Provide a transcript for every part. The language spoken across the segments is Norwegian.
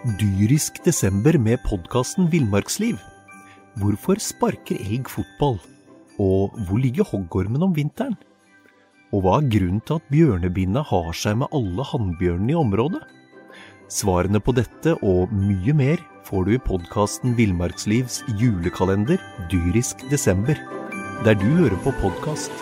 Dyrisk desember med podcasten Villmarksliv. Hvorfor sparker elg fotball? Og hvor ligger hoggormen om vinteren? Og hva grunnen til at bjørnebinna har seg med alle hannbjørnene i området? Svarene på dette og mye mer får du i podcasten Villmarkslivs julekalender Dyrisk desember, der du hører på podcast.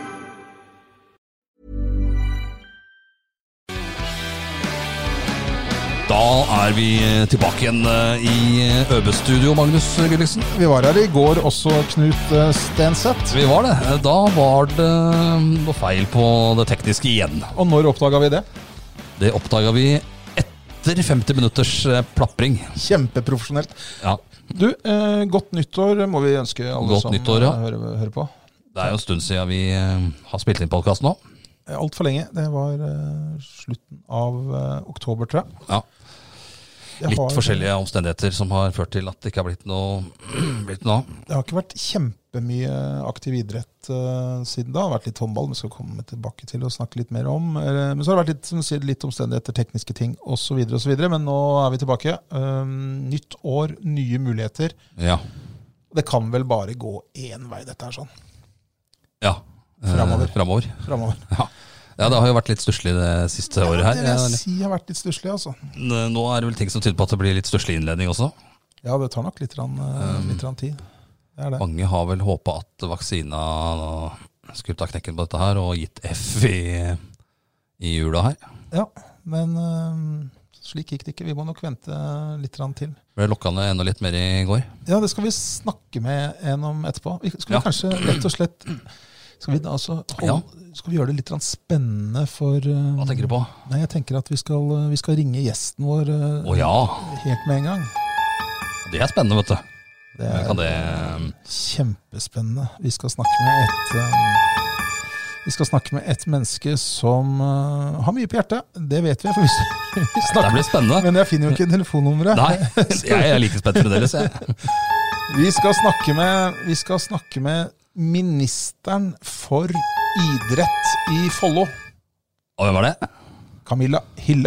Da vi tilbake igjen i Øbestudio, Magnus Gulliksen. Vi var her i går også, Knut Stenseth. Vi var det. Da var det noe feil på det tekniske igjen. Og når oppdaget vi det? Det oppdaget vi etter 50 minutters plapring. Kjempeprofesjonelt. Ja. Du, godt nyttår må vi ønske alle godt som nyttår, ja. hører på. Det jo en stund siden vi har spilt inn podcast nå. Alt for lenge. Det var slutten av oktober, tror jeg. Ja. Litt forskjellige omstendigheter som har ført til at det ikke har blitt noe. Det har ikke vært kjempemye aktiv idrett siden da. Det har vært litt håndball, vi skal komme tilbake til å snakke litt mer om. Men så har det vært litt, som du sier, litt omstendigheter, tekniske ting og så videre. Men nå vi tilbake. Nytt år, nye muligheter. Ja. Det kan vel bare gå én vei, dette her sånn. Ja. Framover. Ja. Ja, det har jo vært litt stusslig det siste året her. Det vil jeg si har vært litt stusslig, altså. Nå det vel ting som tyder på at det blir litt stusslig innledning også. Ja, det tar nok litt tid. Det det. Mange har vel håpet at vaksina skulle ta knekken på dette her, og gitt F i jula her. Ja, men slik gikk det ikke. Vi må nok vente litt til. Ble lokkene enda litt mer i går? Ja, det skal vi snakke med en om etterpå. Skal vi kanskje rett og slett... Skal vi gjøre det litt spennende for... Hva tenker du på? Nei, jeg tenker at vi skal ringe gjesten vår helt med en gang. Det spennende, vet du. Det kjempespennende. Vi skal snakke med et menneske som har mye på hjertet. Det vet vi, for vi snakker. Det blir spennende. Men jeg finner jo ikke telefonnummeret. Nei, jeg like spent fremdeles, jeg. Vi skal snakke med ministeren for idrett i Follo. Og hvem var det? Camilla Hille.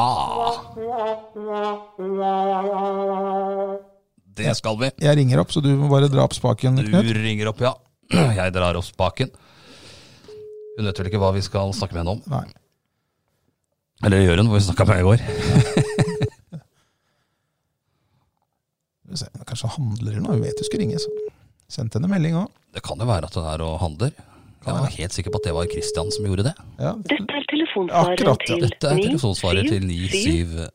Det skal vi. Jeg ringer opp, så du må bare dra opp spaken, Knut. Du ringer opp, ja. Jeg drar opp spaken. Hun vet vel ikke hva vi skal snakke med henne om. Nei. Eller gjør hun, hvor vi snakket med i går. Kanskje handler hun, hun vet du skal ringe, så sendte henne melding også. Det kan jo være at det og handler. Jeg var helt sikker på at det var Kristian som gjorde det. Ja. Dette telefonsvaret til 97. Dette telefonsvaret til 97.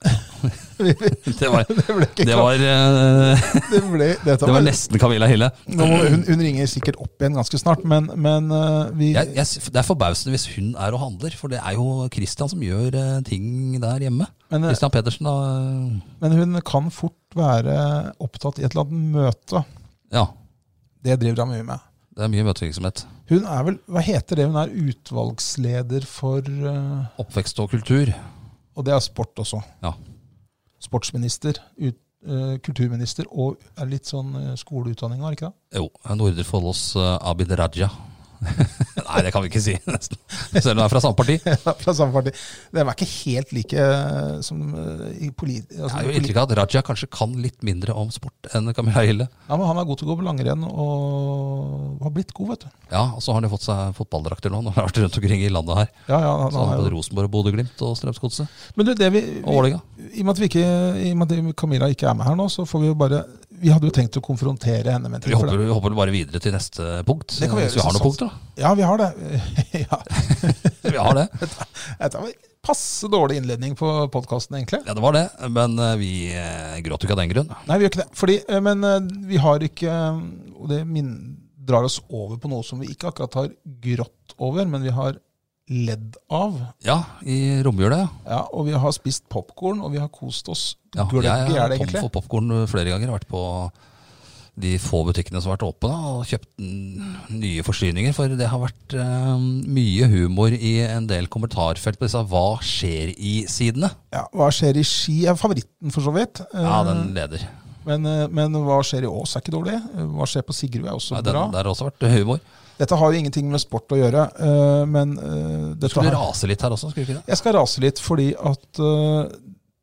Det var nesten Camilla Hille. Hun ringer sikkert opp igjen ganske snart, men det forbausende hvis hun og handler, for det jo Kristian som gjør ting der hjemme. Kristian Pedersen da. Men hun kan fort være opptatt i et eller annet møte. Ja. Det driver han mye med. Det mye møtevirksomhet. Hun vel, hva heter det? Hun utvalgsleder for... Oppvekst og kultur. Og det sport også. Ja. Sportsminister, kulturminister og litt sånn skoleutdanning, var det ikke det? Jo, Nordre Follos Abid Raja. Nei, det kan vi ikke si nesten. Selv om det fra samme parti. Ja, fra samme parti. Det ikke helt like som i Jeg har jo inntrykk av at Raja kanskje kan litt mindre om sport enn Camilla Hille. Ja, men han god til å gå på langrenn og har blitt god, vet du. Ja, og så har han jo fått seg fotballdrakter nå. Nå har han vært rundt omkring i landet her. Ja, så han har både Rosenborg og Bodø-Glimt og Strømsgodset. Men det og Vålerenga. I og med at Camilla ikke med her nå, så får vi jo bare... Vi hadde jo tenkt å konfrontere henne med ting. Vi hopper bare videre til neste punkt. Det kan vi gjøre. Hvis vi har noen punkter, da. Ja, vi har det. Ja. Vi har det. Dette var passe dårlig innledning på podcasten, egentlig. Ja, det var det, men vi gråter ikke av den grunn. Nei, vi gjør ikke det. Men vi har ikke, og det drar oss over på noe som vi ikke akkurat har grått over, men vi har ledd av. Ja, i romjulet. Ja, og vi har spist popcorn, og vi har kost oss. Ja, jeg har tom for popcorn flere ganger. Jeg har vært på de få butikkene som har vært åpne og kjøpt nye forsyninger, for det har vært mye humor i en del kommentarfelt på disse hva skjer i sidene. Ja, hva skjer i Ski favoritten for så vidt. Ja, den leder. Men hva skjer i Ås ikke dårlig. Hva skjer på Sigrud også bra. Det har også vært humor. Dette har jo ingenting med sport å gjøre, men... Du skulle rase litt her også, skulle du ikke det? Jeg skal rase litt, fordi at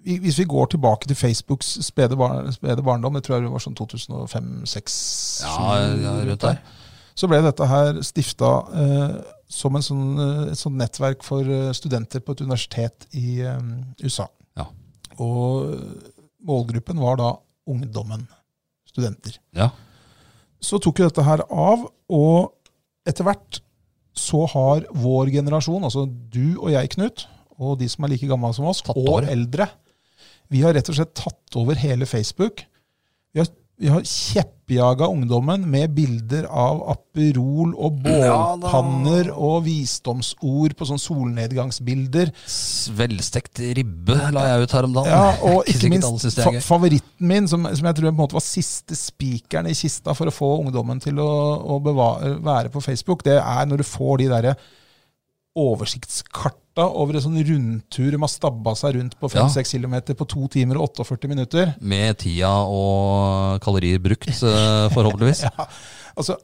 hvis vi går tilbake til Facebooks spede barndom, det tror jeg det var sånn 2005-2006, rundt der. Så ble dette her stiftet som et sånt nettverk for studenter på et universitet i USA. Ja. Og målgruppen var da ungdommen, studenter. Ja. Så tok jo dette her av, og etter hvert så har vår generasjon, altså du og jeg, Knut, og de som er like gamle som oss, og eldre, vi har rett og slett tatt over hele Facebook. Vi har kjeppjaget ungdommen med bilder av Aperol og bålpanner og visdomsord på sånn solnedgangsbilder. Velstekt ribbe la jeg ut her om dagen. Ja, og ikke minst favoritten min, som jeg tror på en måte var siste spikeren i kista for å få ungdommen til å være på Facebook, det er når du får de der oversiktskarta over en sånn rundtur man stabba seg rundt på 5-6 kilometer på 2 timer og 48 minutter. Med tida og kalorier brukt, forhåpentligvis. Ja, altså,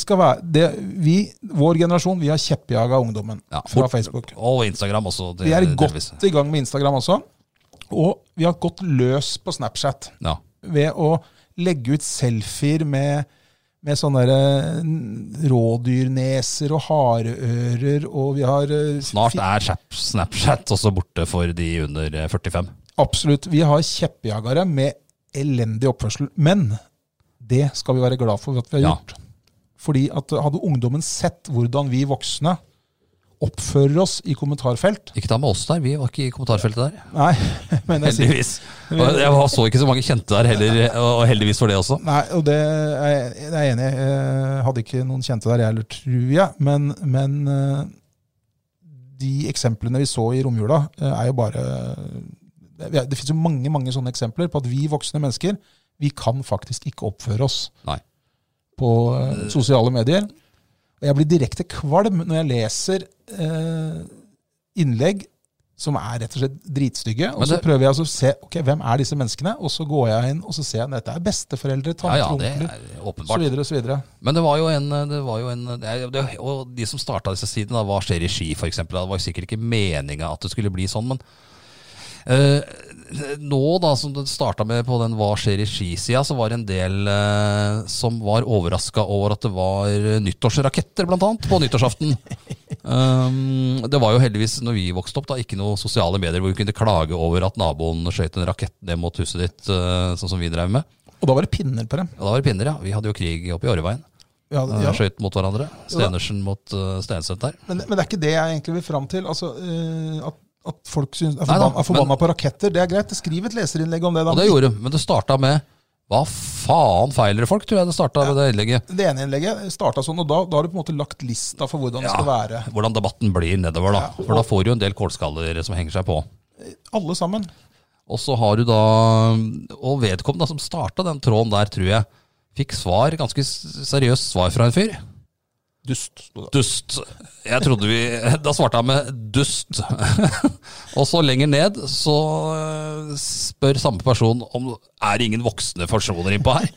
vår generasjon, vi har kjeppjaget ungdommen fra Facebook. Og Instagram også. Vi er godt i gang med Instagram også, og vi har gått løs på Snapchat ved å legge ut selfier med sånne rådyrneser og hareører, og vi har... Snart er Snapchat også borte for de under 45. Absolutt. Vi har kjeppjagere med elendig oppførsel, men det skal vi være glad for at vi har gjort. Fordi at hadde ungdommen sett hvordan vi voksne oppfører oss i kommentarfelt. Ikke ta med oss der, vi var ikke i kommentarfeltet der. Nei, men heldigvis. Jeg så ikke så mange kjente der heller, og heldigvis for det også. Nei, og det er jeg enig i. Jeg hadde ikke noen kjente der heller, tror jeg. Men de eksemplene vi så i romjula er jo bare... Det finnes jo mange sånne eksempler på at vi voksne mennesker, vi kan faktisk ikke oppføre oss på sosiale medier. Og jeg blir direkte kvalm når jeg leser innlegg som er rett og slett dritstygge, og så prøver jeg å se, hvem er disse menneskene? Og så går jeg inn og så ser jeg at dette er besteforeldre, tanter, onkler, og så videre. Men det var jo og de som startet disse sidene, da, hva skjer i Ski for eksempel, det var jo sikkert ikke meningen at det skulle bli sånn, men nå da, som det startet med på den Hva skjer i Ski-sida, så var det en del som var overrasket over at det var nyttårsraketter blant annet på nyttårsaften. Det var jo heldigvis når vi vokste opp da, ikke noe sosiale medier hvor vi kunne klage over at naboen skjøt en rakett ned mot huset ditt, sånn som vi drev med. Og da var det pinner på dem. Og da var det pinner, ja. Vi hadde jo krig oppe i Åreveien. Skjøt mot hverandre. Stenersen mot Stenseth der. Men det er ikke det jeg egentlig vil fram til. Altså, at folk synes er forbanna på raketter, det er greit. Det skriver et leserinnlegg om det. Da. Og det gjorde, men det startet med hva faen feiler folk, tror jeg det startet med det innlegget. Det ene innlegget startet sånn, og da har du på en måte lagt lista for hvordan det skal være. Hvordan debatten blir nedover da. For da får du jo en del kålskaller som henger seg på. Alle sammen. Og så har du da, og vedkommende som startet den tråden der, tror jeg, fikk ganske seriøst svar fra en fyr. Dust. Jeg trodde da svarte jeg med dust. Og så lenger ned så spør samme person om det ingen voksne personer innpå her.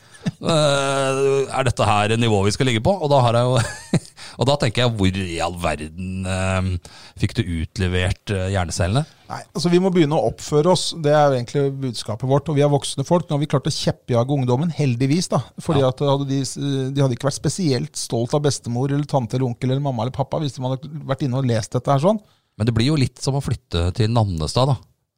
Er dette her nivå vi skal ligge på? Og da har jeg jo og da tenker jeg, hvor i all verden fikk du utlevert hjernecellene? Nei, altså vi må begynne å oppføre oss. Det er jo egentlig budskapet vårt. Og vi er voksne folk. Nå har vi klart å kjeppjage ungdommen, heldigvis da. Fordi at de hadde ikke vært spesielt stolt av bestemor eller tante eller onkel eller mamma eller pappa hvis de hadde vært inne og lest dette her sånn. Men det blir jo litt som å flytte til Nannestad da.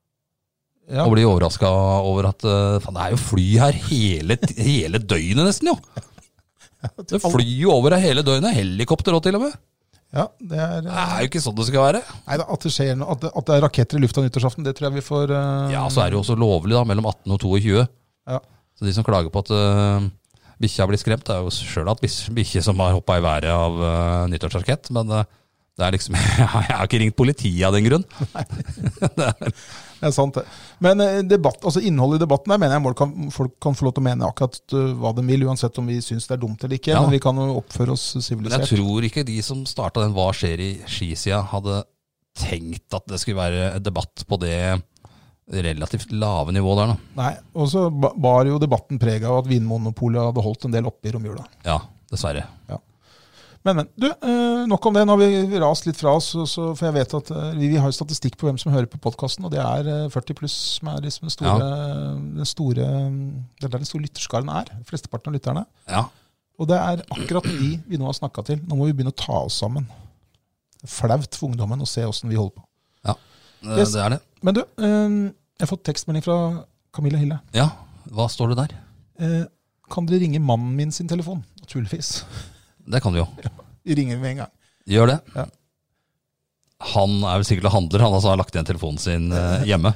Og bli overrasket over at det er jo fly her hele døgnet nesten jo. Det flyr jo over hele døgnet, helikopter også til og med. Ja, det er jo ikke sånn det skal være. Nei, at det skjer noe, at det er raketter i lufta nyttårsaften, det tror jeg vi får... Ja, så er det jo også lovlig da, mellom 18 og 22. Ja. Så de som klager på at bikkja blir skremt, det er jo selv at bikkje som har hoppet i været av nyttårsrakett, men det er liksom, jeg har ikke ringt politiet av den grunn. Nei. Det er sant det. Men innholdet i debatten der mener jeg folk kan få lov til å mene akkurat hva de vil, uansett om vi synes det er dumt eller ikke, men vi kan jo oppføre oss sivilisert. Men jeg tror ikke de som startet den Hva skjer i Ski-sida hadde tenkt at det skulle være debatt på det relativt lave nivået der nå. Nei, og så bar jo debatten preg av at Vinmonopolet hadde holdt en del oppe i romjula. Ja, dessverre. Ja. Men, du, nok om det. Nå har vi rast litt fra oss, for jeg vet at vi har statistikk på hvem som hører på podcasten, og det 40 pluss som liksom den store lytterskaren flesteparten av lytterne. Ja. Og det akkurat vi nå har snakket til. Nå må vi begynne å ta oss sammen. Flaut for ungdommen å se hvordan vi holder på. Ja, det det. Men du, jeg har fått tekstmelding fra Camilla Hille. Ja, hva står det der? Kan dere ringe mannen min sin telefon? Naturligvis. Det kan du jo. Ja, vi ringer med en gang. Gjør det. Ja. Han vel sikkert handler, han har lagt igjen telefonen sin hjemme.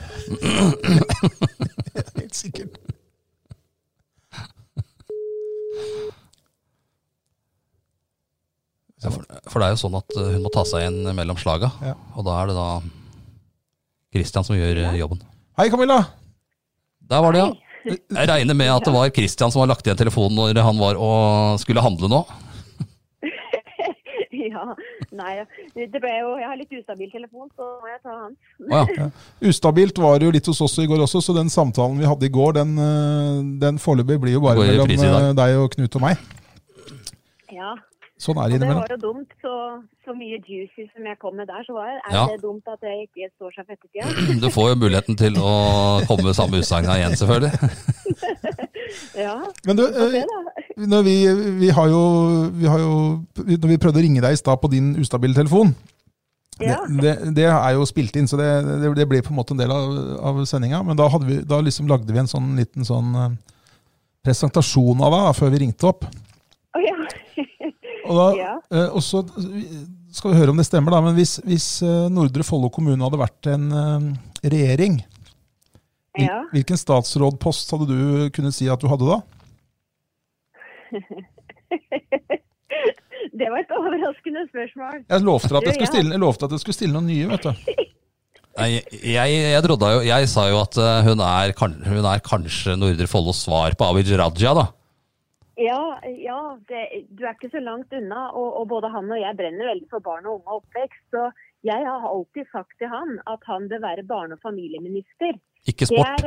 Helt sikkert. Ja, for det jo sånn at hun må ta seg inn mellom slaga, og da det da Christian som gjør jobben. Hei Camilla! Der var det, ja. Jeg regner med at det var Christian som har lagt igjen telefonen når han var og skulle handle nå. Ja, nei, det ble jo, jeg har litt ustabil telefon, så må jeg ta hans. Ja. Ustabilt var det jo litt hos oss i går også, så den samtalen vi hadde i går, den foreløpig blir jo bare mellom deg og Knut og meg. Ja. Sånn det og det innimellom. var jo dumt, så mye juicy som jeg kom med der, så det dumt at jeg ikke står seg for ettertida. Du får jo muligheten til å komme med samme utsagna igjen, selvfølgelig. Ja, men du, når vi har jo, når vi prøvde å ringe deg i stad på din ustabile telefon, det jo spilt inn, så det ble på en måte en del av sendinga, men da liksom lagde vi en sånn liten presentasjon av deg før vi ringte opp. Og så skal vi høre om det stemmer, da, men hvis Nordre Follo kommune hadde vært en regjering, hvilken statsrådpost hadde du kunnet si at du hadde da? Det var et overraskende spørsmål. Jeg lovte at jeg skulle stille noen nye, vet du. Jeg sa jo at hun kanskje Nordre Follos svar på Abid Raja, da. Ja, du ikke så langt unna, og både han og jeg brenner veldig for barn og unge oppvekst, så jeg har alltid sagt til han at han bør være barne- og familieminister. Ikke sport?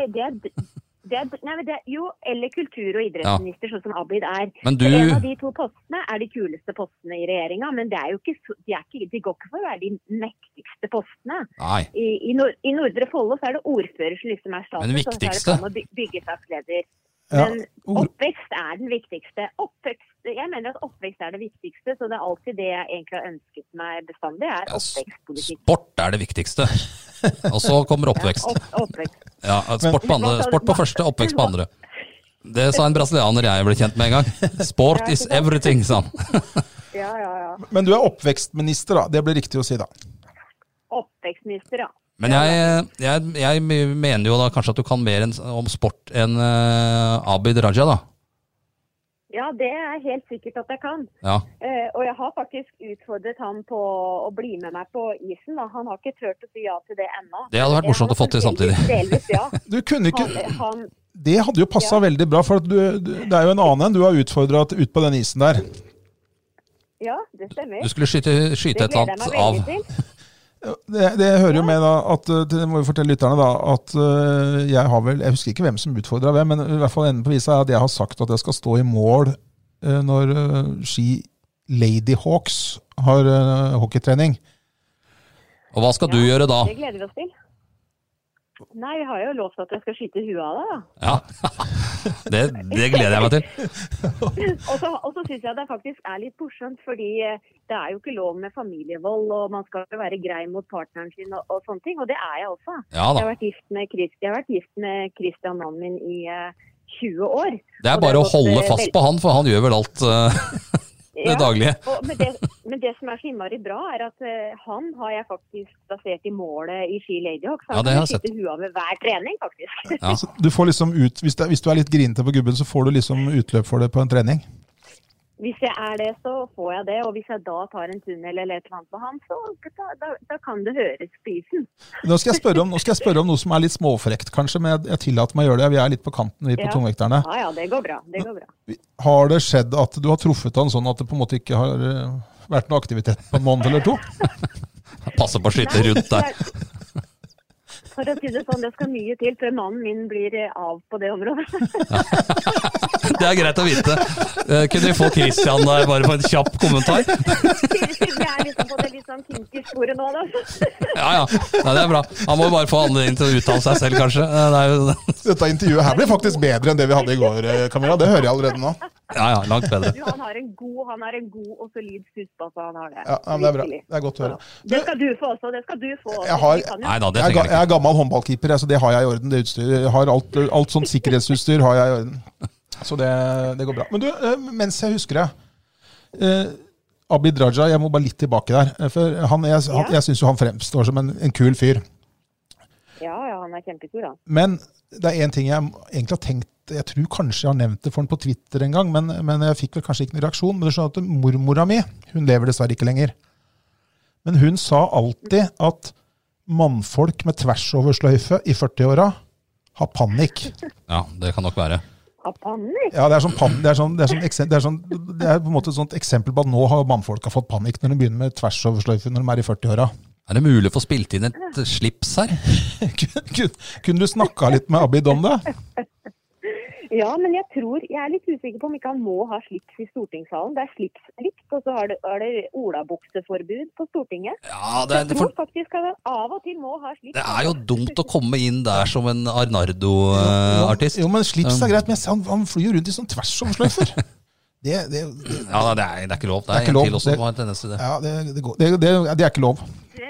Jo, eller kultur- og idrettsminister, sånn som Abid Men du... En av de to postene de kuleste postene i regjeringa, men de går ikke for å være de mektigste postene. Nei. I Nordre Follo så det ordfører som liksom status, men det viktigste? Og så det byggesaksleder. Men oppvekst den viktigste. Jeg mener at oppvekst det viktigste, så det alltid det jeg egentlig har ønsket meg bestandig, oppvekstpolitikk. Sport det viktigste, og så kommer oppvekst. Oppvekst. Ja, sport på første, oppvekst på andre. Det sa en brasilianer jeg ble kjent med en gang. Sport is everything, sa han. Ja. Men du oppvekstminister, da. Det blir riktig å si, da. Oppvekstminister, ja. Men jeg mener jo da kanskje at du kan mer om sport enn Abid Raja, da. Ja, det helt sikkert at jeg kan. Ja. Og jeg har faktisk utfordret han på å bli med meg på isen. Da. Han har ikke turt å si ja til det ennå. Det hadde vært morsomt å få til samtidig. Delvis, ja. Du kunne ikke... Det hadde jo passet veldig bra, for det jo en annen enn du har utfordret ut på den isen der. Ja, det stemmer. Du skulle skyte et eller annet av... Det hører jo med da, det må vi fortelle lytterne da, at jeg husker ikke hvem som utfordret hvem, men i hvert fall enden på visa at jeg har sagt at jeg skal stå i mål når Lady Hawks har hockeytrening. Og hva skal du gjøre da? Det gleder vi oss til. Nei, jeg har jo lovt at jeg skal skyte huet av deg, da. Ja, det gleder jeg meg til. Og så synes jeg det faktisk litt morsomt, fordi det jo ikke lov med familievold, og man skal være grei mot partneren sin og sånne ting, og det jeg også. Ja, jeg har vært gift med Christian, mannen min, i 20 år. Det bare å holde fast på han, for han gjør vel alt det daglige. Men det som så innmari bra, at han har jeg faktisk basert i målet i Ski Lady Hawk, så han kan skyte huet av ved hver trening, faktisk. Ja. Du får liksom hvis du litt grinete på gubben, så får du liksom utløp for det på en trening? Hvis jeg det, så får jeg det, og hvis jeg da tar en tunnel eller et eller annet på han, så da kan det høres på isen. Nå skal jeg spørre om noe som litt småfrekt, kanskje, men jeg tillater meg å gjøre det. Vi litt på kanten, vi på tungvekterne. Ja, det går bra. Har det skjedd at du har truffet han sånn at det på en måte ikke har vært noe aktivitet på en måned eller to? Passer på å skyte rundt der. For å si det sånn, det skal mye til før mannen min blir av på det området. Det greit å vite. Kunne vi få Christian der bare på en kjapp kommentar? Det liksom på det litt sånn kinky-sporet nå, da. Ja. Nei, det bra. Han må bare få anledning til å uttale seg selv, kanskje. Det jo... Dette intervjuet her blir faktisk bedre enn det vi hadde i går, Camilla. Det hører jeg allerede nå. Ja, langt bedre. Han har en god og solid skuespiller, så han har det. Ja, men det bra. Det godt å høre. Det skal du få også, det skal du få. Jeg er gammel håndballkeeper, så det har jeg i orden, det utstyret. Jeg har alt sånn sikkerhetsutstyr har jeg i orden. Så det går bra. Men du, mens jeg husker det, Abid Raja, jeg må bare litt tilbake der. For jeg synes jo han fremstår som en kul fyr. Ja, han kjempekul, da. Men det en ting jeg egentlig har tenkt, jeg tror kanskje jeg har nevnt det for han på Twitter en gang, men jeg fikk vel kanskje ikke noen reaksjon. Men du skjønner at mormora mi, hun lever dessverre ikke lenger. Men hun sa alltid at mannfolk med tversoversløyfe i 40-åra har panikk. Ja, det kan nok være. Har panikk? Ja, det er på en måte et sånt eksempel på at nå har mannfolk fått panikk når de begynner med tversoversløyfe når de er i 40-åra. Er det mulig å få spilt inn et slips her? Kunne du snakket litt med Abid om det? Ja, men jeg er litt usikker på om ikke han må ha slips i stortingssalen. Det er slipsplikt, og så er det olabukseforbud på Stortinget. Ja, jeg tror faktisk at han av og til må ha slips. Det er jo dumt å komme inn der som en Arnardo-artist. Jo, men slips er greit, men han flyr rundt i sånn tversoversløyfer. Ja, det er ikke lov. Det er en til også som har en tendens til det. Ja, det er ikke lov.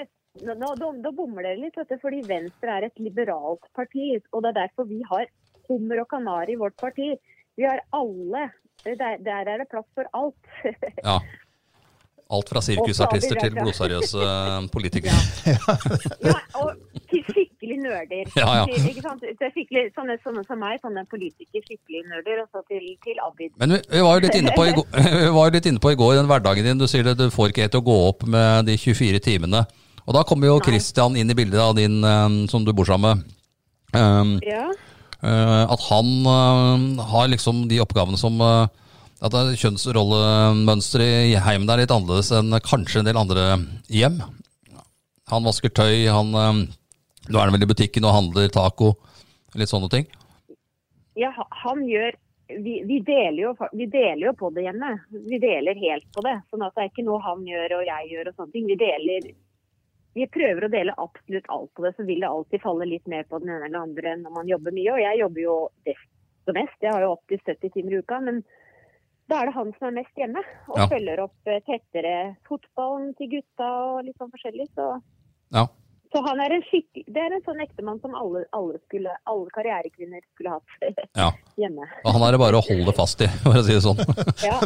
Da bommer dere litt, fordi Venstre er et liberalt parti, og det er derfor vi har hummer og kanari i vårt parti. Vi har alle. Der er det plass for alt. Ja. Alt fra sirkusartister til blodseriøse politikere. Ja, og til skikkelig nerder. Ja. Ikke sant? Skikkelig, sånne som meg, sånne politikere, skikkelig nerder, og så til Abid. Men vi var jo litt inne på i går, den hverdagen din. Du sier det, du får ikke til å gå opp med de 24 timene. Og da kommer jo Christian inn i bildet av din, som du bor sammen med. Ja. At han har liksom de oppgavene som at kjønnsrollemønsteret i heimen er litt annerledes enn kanskje en del andre hjem. Han vasker tøy, nå er han vel i butikken og handler taco, litt sånne ting. Ja, han gjør, vi deler jo på det hjemme. Vi deler helt på det, sånn at det er ikke noe han gjør og jeg gjør og sånne ting. Vi prøver å dele absolutt alt på det, så vil det alltid falle litt mer på den ene eller andre når man jobber mye. Og jeg jobber jo desto mest, jeg har jo 80-70 timer i uka, men da er det han som er mest hjemme. Og følger opp tettere fotballen til gutta og litt sånn forskjellig. Så han er det er en sånn ektemann som alle karrierekvinner skulle hatt hjemme. Og han er det bare å holde fast i, for å si det sånn. Ja,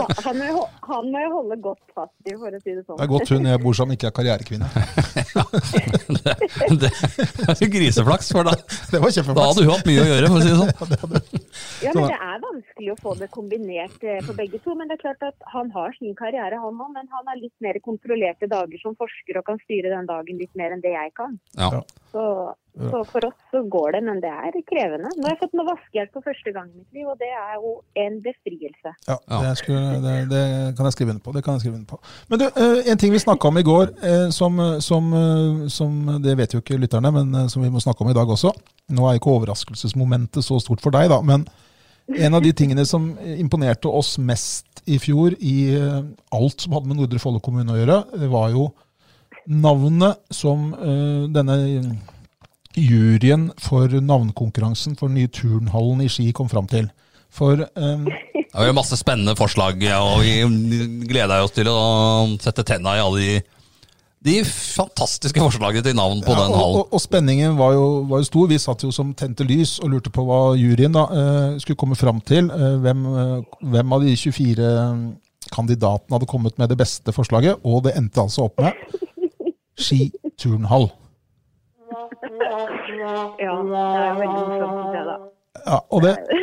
han må jo holde godt fast i, for å si det sånn. Det er godt hun jeg bor sammen ikke er karrierekvinne. Det er jo griseflaks, for da hadde hun hatt mye å gjøre, for å si det sånn. Ja, men det er vanskelig å få det kombinert for begge to, men det er klart at han har sin karriere, han også, men han er litt mer kontrollerte dager som forsker og kan styre den dagen litt mer enn det jeg kan. Ja. Så for oss så går det, men det er krevende. Nå har jeg fått noe vaskehjelp for første gang i mitt liv, og det er jo en befrielse. Ja, det kan jeg skrive under på. Men du, en ting vi snakket om i går, som det vet jo ikke lytterne, men som vi må snakke om i dag også. Nå er ikke overraskelsesmomentet så stort for deg da, men en av de tingene som imponerte oss mest i fjor i alt som hadde med Nordre Follo kommune å gjøre, det var jo navnet som denne juryen for navnkonkurransen for nye turnhallen i Ski kom fram til. For det var jo masse spennende forslag, og vi gleder oss til å sette tenna i alle de fantastiske forslagene til navn på den hallen. Og spenningen var jo stor. Vi satt jo som tente lys og lurte på hva juryen da skulle komme fram til. Hvem av de 24 kandidatene hadde kommet med det beste forslaget, og det endte altså opp med Ski turnhall. Ja, det er veldig morsomt det da. Ja, og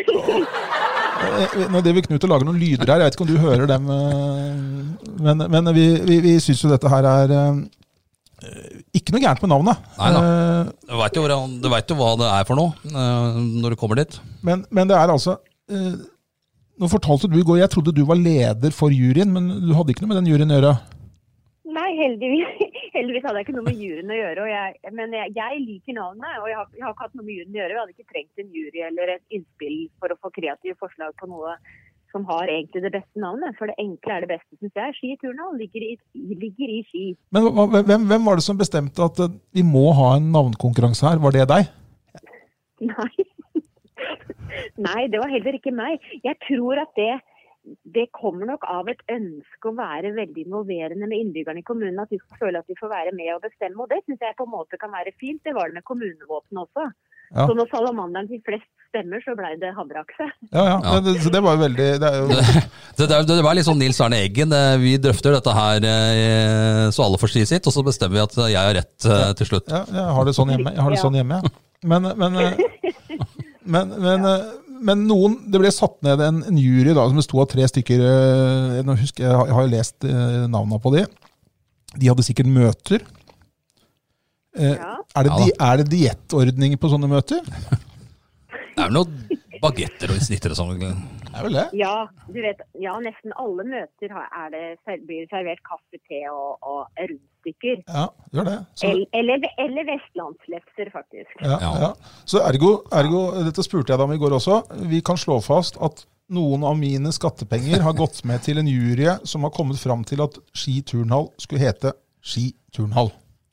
nå driver Knut og lager noen lyder her, jeg vet ikke om du hører dem, men vi synes jo dette her er ikke noe gærent med navnet. Neida, du vet jo hva det er for noe når du kommer dit. Men det er altså, nå fortalte du i går, jeg trodde du var leder for juryen, men du hadde ikke noe med den juryen å gjøre. Nei, Heldigvis hadde jeg ikke noe med juryen å gjøre, men jeg liker navnet, og jeg har ikke hatt noe med juryen å gjøre. Vi hadde ikke trengt en jury eller et innspill for å få kreative forslag på noe som har egentlig det beste navnet. For det enkle det beste, synes jeg. Ski Turnhall ligger i Ski. Men hvem var det som bestemte at vi må ha en navnkonkurranse her? Var det deg? Nei, det var heller ikke meg. Jeg tror at det kommer nok av et ønske å være veldig involverende med innbyggerne i kommunen, at de skal føle at de får være med og bestemme, og det synes jeg på en måte kan være fint. Det var det med kommunevåpen også. Ja. Så når salamanderen fikk flest stemmer, så ble det havreakse. Ja. Så det var jo veldig... Det var litt sånn Nils Arne Eggen. Vi drøfter dette her så alle får si sitt, og så bestemmer vi at jeg har rett til slutt. Ja, jeg har det sånn hjemme. Men det ble satt ned en jury da, som bestod av 3 stykker. Nå husker jeg har jo lest navnene på de. De hadde sikkert møter. Er det diettordninger på sånne møter? Det er vel noen bagetter og snitter og sånn. Er vel det? Ja, du vet, nesten alle møter blir det servert kaffe, te og rundstykker. Ja, gjør det. Eller vestlandslefser, faktisk. Ja. Så ergo, dette spurte jeg deg om i går også, vi kan slå fast at noen av mine skattepenger har gått med til en jury som har kommet fram til at Ski Turnhall skulle hete Ski Turnhall.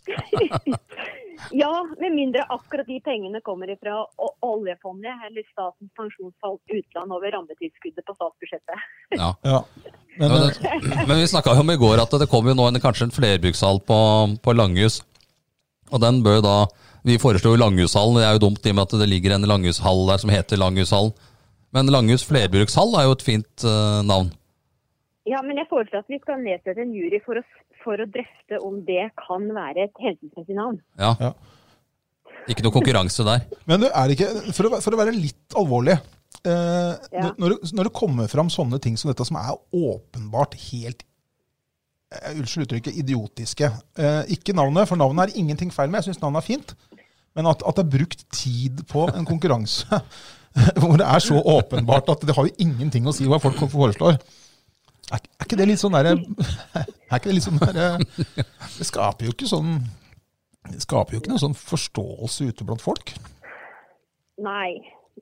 Ja, med mindre akkurat de pengene kommer fra oljefondet eller Statens pensjonsfond utland over rammetilskuddet på statsbudsjettet. Ja. Men vi snakket jo om i går at det kommer jo nå kanskje en flerbrukshall på Langhus. Og den bør da, vi foreslår jo Langhushallen, det er jo dumt i og med at det ligger en Langhushallen der som heter Langhushallen. Men Langhus flerbrukshall er jo et fint navn. Ja, men jeg foreslår at vi skal nedsette en jury for å drøfte om det kan være et hensynsmessig navn. Ja. Ikke noe konkurranse der. Men er det ikke, for å være litt alvorlig, når det kommer fram sånne ting som dette, som er åpenbart helt, unnskyld uttrykket, idiotiske. Ikke navnet, for navnet er ingenting feil med, jeg synes navnet er fint, men at det er brukt tid på en konkurranse, hvor det er så åpenbart at det har jo ingenting å si hva folk foreslår. Er ikke det litt sånn der, det skaper jo ikke noe sånn forståelse ute blant folk? Nei,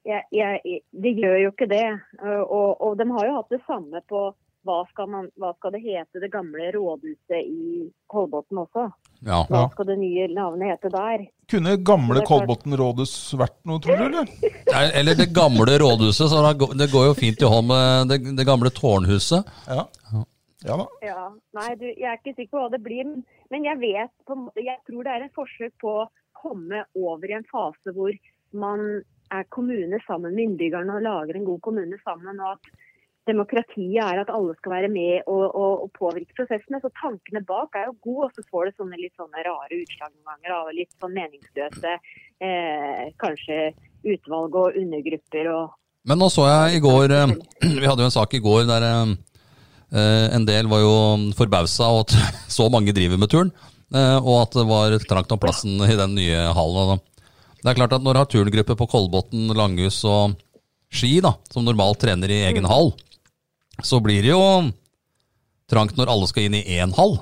det gjør jo ikke det. Og de har jo hatt det samme på hva skal det hete det gamle rådhuset i Kolbotn også? Ja. Hva skal det nye navnet hete der? Kunne gamle Kolbotn rådhus vært noe, tror du, eller? Eller det gamle rådhuset, så det går jo fint i hånd med det gamle tårnhuset. Ja da. Ja, nei, jeg er ikke sikker på hva det blir, men jeg tror det er en forsøk på å komme over i en fase hvor man er kommune sammen med innbyggerne og lager en god kommune sammen, og at demokratiet er at alle skal være med og påvirke prosessene, så tankene bak er jo gode, og så får det litt sånne rare utslag noen ganger av litt sånn meningsløse, kanskje utvalg og undergrupper. Men nå så jeg i går, vi hadde jo en sak i går der en del var jo forbauset av at så mange driver med turn, og at det var trangt om plassen i den nye hallen. Det er klart at når du har turngrupper på Kolbotn, Langhus og Ski, da, som normalt trener i egen hall, så blir det jo trangt når alle skal inn i en hall.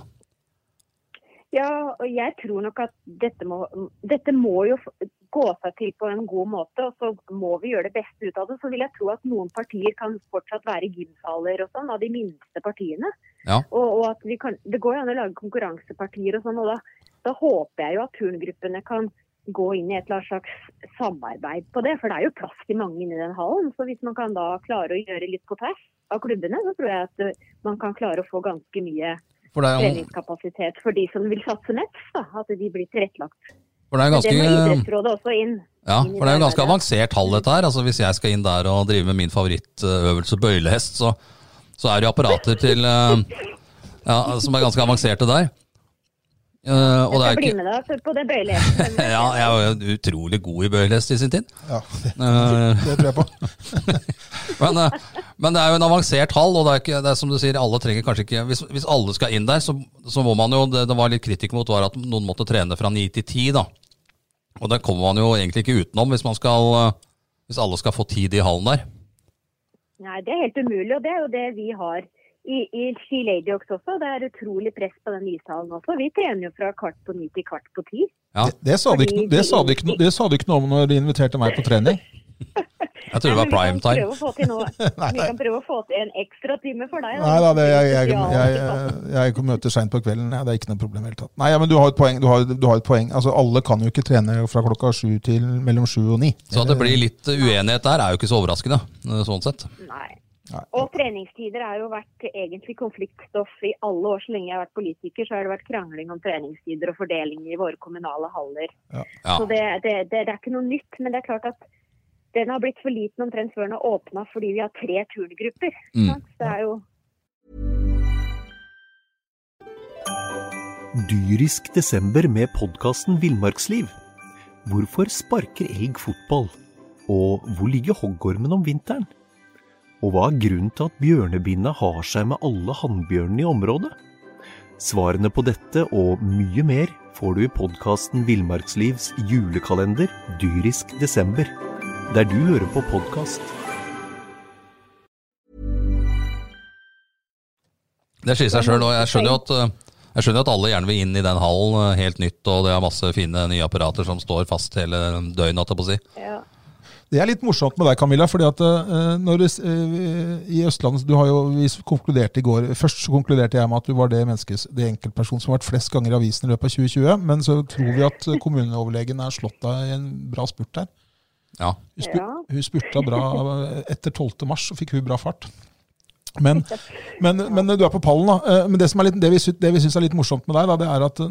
Ja, og jeg tror nok at dette må jo gå seg til på en god måte, og så må vi gjøre det beste ut av det. Så vil jeg tro at noen partier kan fortsatt være gymsaler og sånn, av de minste partiene. Ja. Og at det går jo an å lage konkurransepartier og sånn, og da håper jeg jo at turngruppene kan gå inn i et eller annet slags samarbeid på det, for det er jo plass til mange inne i den hallen, så hvis man kan da klare å gjøre litt på tvers av klubbene, så tror jeg at man kan klare å få ganske mye treningskapasitet for de som vil satse mest, da, at de blir tilrettelagt. For det er ganske, det må idrettsrådet også inn. Ja, for det er jo ganske avansert hall dette her, altså hvis jeg skal inn der og drive med min favorittøvelse bøylehest, så er det jo apparater til, som er ganske avanserte der. Og jeg skal bli med deg på det bøylehesten. Ja, jeg var jo utrolig god i bøylehest i sin tid. Ja, det tror jeg på. men det er jo en avansert hall, og det er som du sier, alle trenger kanskje ikke, hvis alle skal inn der, så må man jo, det var litt kritikk mot var at noen måtte trene fra 9 til 10 da. Og det kommer man jo egentlig ikke utenom hvis alle skal få tid i hallen der. Nei, det er helt umulig, og det er jo det vi har I Ski Lady også, det utrolig press på den ishallen også. Vi trener jo fra 8:45 til 9:45. Ja. Det sa du ikke noe om når de inviterte meg på trening. Jeg tror det var prime time. Vi kan prøve å få til en ekstra time for deg. Nei da, jeg møter sent på kvelden. Det er ikke noe problem helt tatt. Nei, ja, men du har et poeng. Du har et poeng. Altså, alle kan jo ikke trene fra klokka 7 til mellom 7 og 9. Så at det blir litt uenighet der er jo ikke så overraskende, sånn sett. Nei. Og treningstider har jo vært egentlig konfliktstoff i alle år. Så lenge jeg har vært politiker, så har det vært krangling om treningstider og fordelinger i våre kommunale haller. Ja. Så det er ikke noe nytt, men det er klart at den har blitt for liten omtrent før den har åpnet fordi vi har 3 turngrupper. Det er jo... Dyrisk desember med podcasten Villmarksliv. Hvorfor sparker elg fotball? Og hvor ligger hoggormen om vinteren? Og hva er grunnen til at bjørnebinna har seg med alle hannbjørnene i området? Svarene på dette og mye mer får du i podcasten Villmarkslivs julekalender Dyrisk desember, der du hører på podcast. Det sier seg selv, og jeg skjønner jo at alle gjerne vil inn i den hallen helt nytt, og det er masse fine nye apparater som står fast hele døgnet, at jeg på å si. Ja. Det er litt morsomt med deg, Camilla, fordi at i Østlandet, vi konkluderte i går, først så konkluderte jeg med at du var det enkeltperson som har vært flest ganger i avisen i løpet av 2020, men så tror vi at kommuneoverlegen er slått deg i en bra spurt der. Ja. Hun spurte bra etter 12. mars, så fikk hun bra fart. Men du er på pallen da. Men det vi synes er litt morsomt med deg da, det er at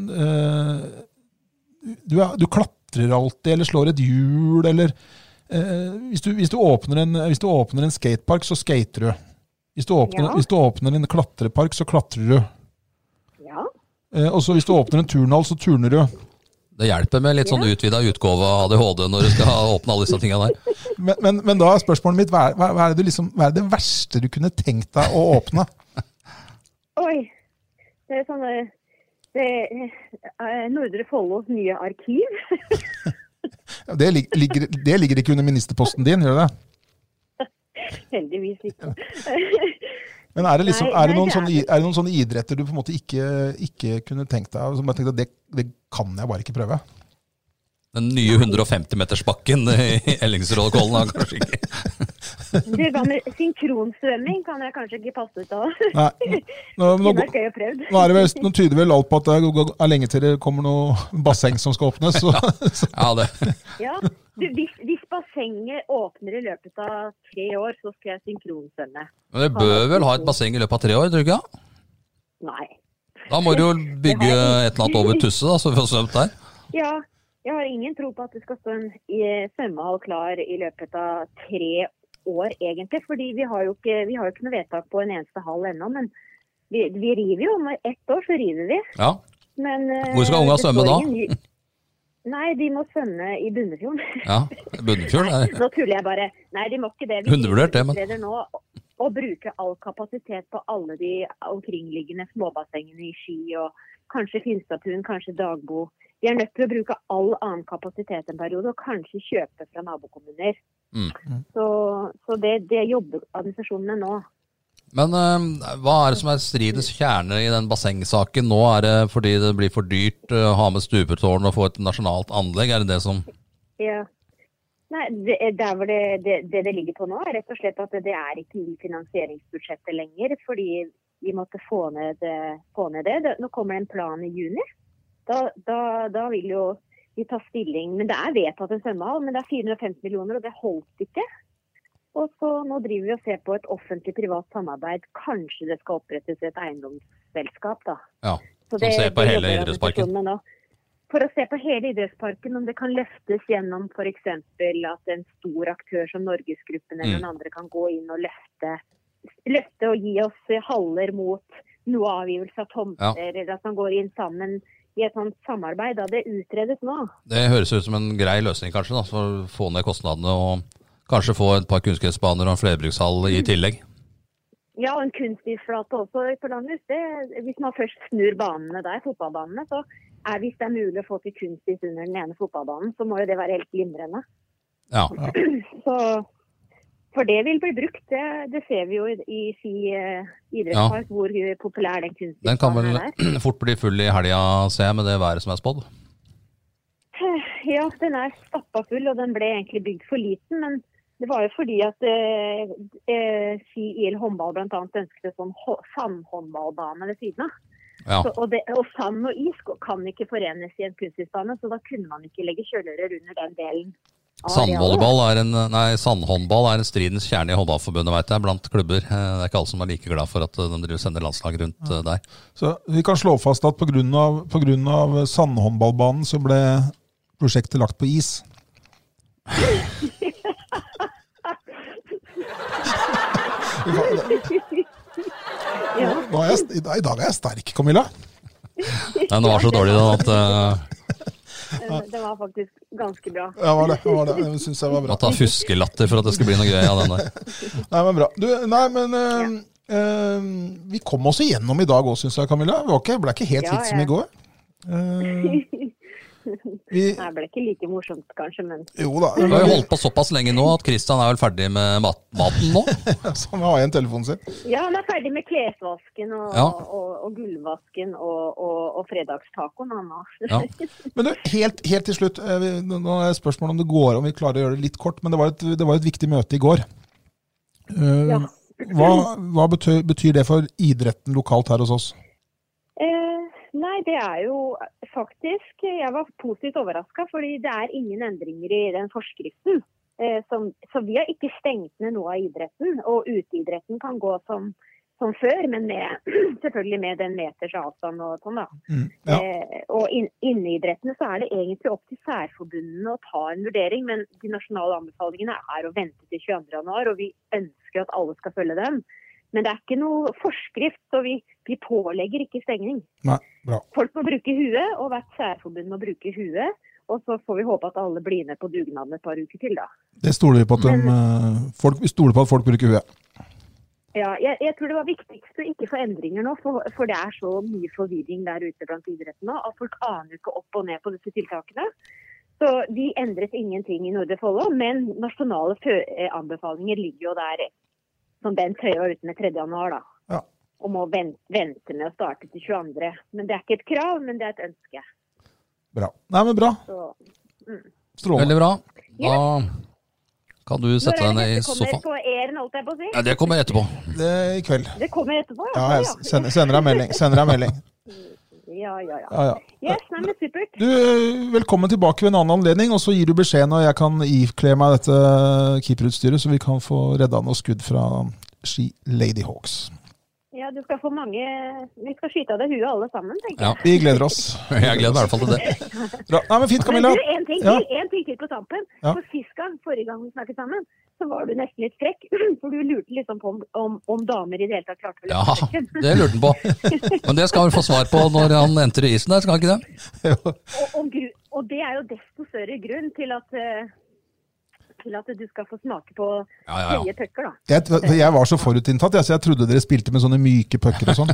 du klatrer alltid, eller slår et hjul, eller hvis du åpner en skatepark, så skater du. Hvis du åpner en klatrepark, så klatrer du. Ja. Og så hvis du åpner en turnhall, så turner du. Det hjelper med litt sånn utvidet utgave av ADHD når du skal åpne alle disse tingene der. Men da er spørsmålet mitt, hva er det verste du kunne tenkt deg å åpne? Oi, det er sånn Nordre Follos nye arkiv. Det ligger ikke under ministerposten din, gjør det? Heldigvis ikke. Men er det noen sånne idretter du på en måte ikke kunne tenkt deg, som bare tenkte at det kan jeg bare ikke prøve? Den nye 150-metersbakken i Ellingsrådkollen kanskje ikke. Synkronsvømming kan jeg kanskje ikke passe ut av. Nei. Nå tyder vel alt på at det er lenge til det kommer noe basseng som skal åpnes. Ja, det. Ja, hvis bassenget åpner i løpet av 3 år, så skal jeg synkronsvømme. Men det bør vel ha et basseng i løpet av 3 år, tror du ikke? Nei. Da må du jo bygge et eller annet over Tusse, da, så vi får svømt der. Ja, jeg har ingen tro på at det skal stå en svømmehall klar i løpet av 3 år, egentlig. Fordi vi har jo ikke noe vedtak på en eneste hall ennå, men vi river jo. Om 1 år så river vi. Ja. Men, hvor skal unga svømme da? Nei, de må svømme i Bunnefjorden. Ja, Bunnefjorden? Nå tuller jeg bare. Nei, de må ikke det. Undervurdert det, men... nå å bruke all kapasitet på alle de omkringliggende småbassengene i Ski, og kanskje Finstadtun, kanskje Dagbo. Vi er nødt til å bruke all annen kapasitet en periode, og kanskje kjøpe fra nabokommuner. Så det jobber administrasjonen med nå. Men hva er det som er stridens kjerne i den bassengsaken nå? Er det fordi det blir for dyrt å ha med stupetårn og få et nasjonalt anlegg? Er det det som... Ja. Nei, det ligger på nå er rett og slett at det er ikke i finansieringsbudsjettet lenger, fordi vi måtte få ned det. Nå kommer det en plan i juni. Da vil jo vi ta stilling, men det er vedtatt en svømmehall, men det er 450 millioner, og det holdt ikke. Og så nå driver vi og ser på et offentlig-privat samarbeid. Kanskje det skal opprettes et eiendomsselskap da. Ja, som ser på hele idrettsparken. For å se på hele idrettsparken, om det kan løftes gjennom for eksempel at en stor aktør som Norgesgruppen eller noen andre kan gå inn og løfte og gi oss haller mot noe avgivelse av tomter, eller at man går inn sammen i et sånt samarbeid. Da det utredes nå. Det høres ut som en grei løsning kanskje da, for å få ned kostnadene og kanskje få et par kunstgressbaner og en flerbrukshall i tillegg. Ja, og en kunstisflate også på Landhus. Hvis man først snur banene der, fotballbanene, så hvis det er mulig å få til kunstis under den ene fotballbanen, så må jo det være helt glimrende. Ja. Så For det vil bli brukt, det ser vi jo i Ski idrettspark, hvor populær den kunstgressbanen er. Den kan vel fort bli full i helga, ser jeg, med det været som er spådd? Ja, den er stappet full, og den ble egentlig bygd for liten, men det var jo fordi at Ski IL håndball blant annet ønsket sånn sandhåndballbane ved siden av. Ja. Og sand og is kan ikke forenes i en kunstgressbane, så da kunne man ikke legge kjølere under den delen. Sandhåndball er en stridens kjerne i håndballforbundet, vet jeg, blant klubber. Det er ikke alle som er like glad for at de sender landslag rundt der. Så vi kan slå fast at på grunn av sandhåndballbanen så ble prosjektet lagt på is. I dag er jeg sterk, Camilla. Den var så dårlig da at... Det var faktisk ganske bra. Ja, det var det. Jeg synes jeg var bra. At det var fuskelatter for at det skulle bli noe gøy av den der. Nei, men bra. Vi kom oss igjennom i dag også, synes jeg, Camilla. Det ble ikke helt litt som i går. Det ble ikke like morsomt, kanskje, men... Jo da. Vi har jo holdt på såpass lenge nå at Kristian er vel ferdig med maten nå? Så han har en telefon sin. Ja, han er ferdig med klesvasken og gulvvasken og fredagstacoen, han også. Ja. Men du, helt til slutt, nå er spørsmålet om det går, om vi klarer å gjøre det litt kort, men det var et viktig møte i går. Hva betyr det for idretten lokalt her hos oss? Nei, det er jo faktisk, jeg var positivt overrasket, fordi det er ingen endringer i den forskriften. Så vi har ikke stengt ned noe av idretten, og uteidretten kan gå som før, men selvfølgelig med den meters avstand og sånn da. Og inneidrettene så er det egentlig opp til særforbundene å ta en vurdering, men de nasjonale anbefalingene er å vente til 22. januar, og vi ønsker at alle skal følge dem. Men det er ikke noe forskrift, så vi pålegger ikke stengning. Nei, bra. Folk må bruke huet, og hvert særforbund må bruke huet, og så får vi håpe at alle blir med på dugnaden et par uker til da. Det stoler vi på at vi stoler på at folk bruker huet. Ja, jeg tror det var viktigst å ikke få endringer nå, for det er så mye forvirring der ute blant idretten nå, at folk aner ikke opp og ned på disse tiltakene. Så de endret ingenting i Nordre Follo, men nasjonale anbefalinger ligger jo der, som Bent Høie var ute med 3. januar da. Ja. Om å vente med å starte til 22. Men det er ikke et krav, men det er et ønske. Bra. Nei, men bra. Strålende. Veldig bra. Da kan du sette deg ned i sofaen. Det kommer på æren, holdt jeg på å si. Ja, det kommer etterpå. Det er i kveld. Det kommer etterpå, ja. Ja, jeg sender deg melding. Ja. Yes, nei, men supert. Du, velkommen tilbake ved en annen anledning, og så gir du beskjed når jeg kan ikle meg dette keeperutstyret, så vi kan få redda noe skudd fra Ski Lady Hawks. Ja, du skal få mange... Vi skal skyte av det huet alle sammen, tenker jeg. Ja, vi gleder oss. Jeg gleder i hvert fall til det. Bra. Nei, men fint, Camilla. Men du, en ting til på tampen. Ja. For sist gang, forrige gang vi snakket sammen, så var du nesten litt frekk, for du lurte liksom på om damer i det hele tatt klarte vel. Ja, det lurte han på. Men det skal han få svar på når han entrer isen der, skal han ikke det? Og det er jo desto større grunn til at du skal få smake på høye pucker, da. Jeg var så forutinntatt, så jeg trodde dere spilte med sånne myke pucker og sånn.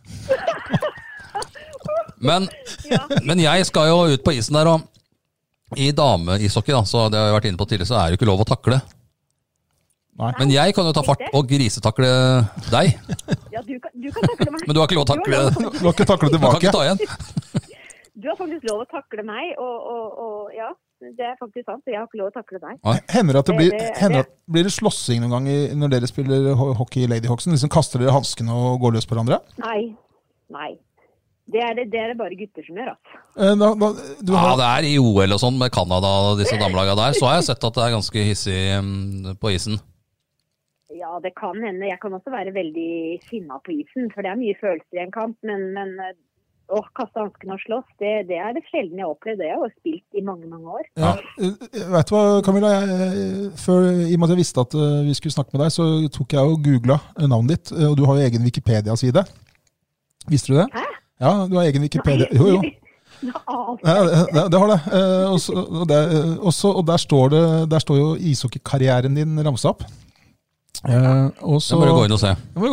Men jeg skal jo ut på isen der, og i dameishockey, da, så det har jeg vært inne på tidligere, så er det jo ikke lov å takle. Nei. Men jeg kan jo ta fart og grisetakle deg. Ja, du kan takle meg. Men du har ikke lov å takle. Du har ikke takle tilbake. Du kan ikke ta igjen. Du har faktisk lov å takle meg, og ja, det er faktisk sant, jeg har ikke lov å takle deg. Hender det blir det slåssing noen gang når dere spiller hockey i Lady Hawksen? Liksom kaster dere hanskene og går løs på hverandre? Nei. Det er det bare gutter som gjør, altså. Det er i OL og sånn med Canada og disse damelaga der, så har jeg sett at det er ganske hissig på isen. Ja, det kan hende. Jeg kan også være veldig sinna på isen, for det er mye følelser i en kamp, men å kaste hanskene og slåss, det er det sjelden jeg opplevd. Det har jeg jo spilt i mange, mange år. Ja. Vet du hva, Camilla? I og med at jeg visste at vi skulle snakke med deg, så tok jeg og googlet navnet ditt, og du har jo egen Wikipedia-side. Visste du det? Hæ? Ja, du har egen Wikipedia. Jo. Ja, det har det. Og der står jo ishockeykarrieren din ramset opp. Det må du gå inn og se.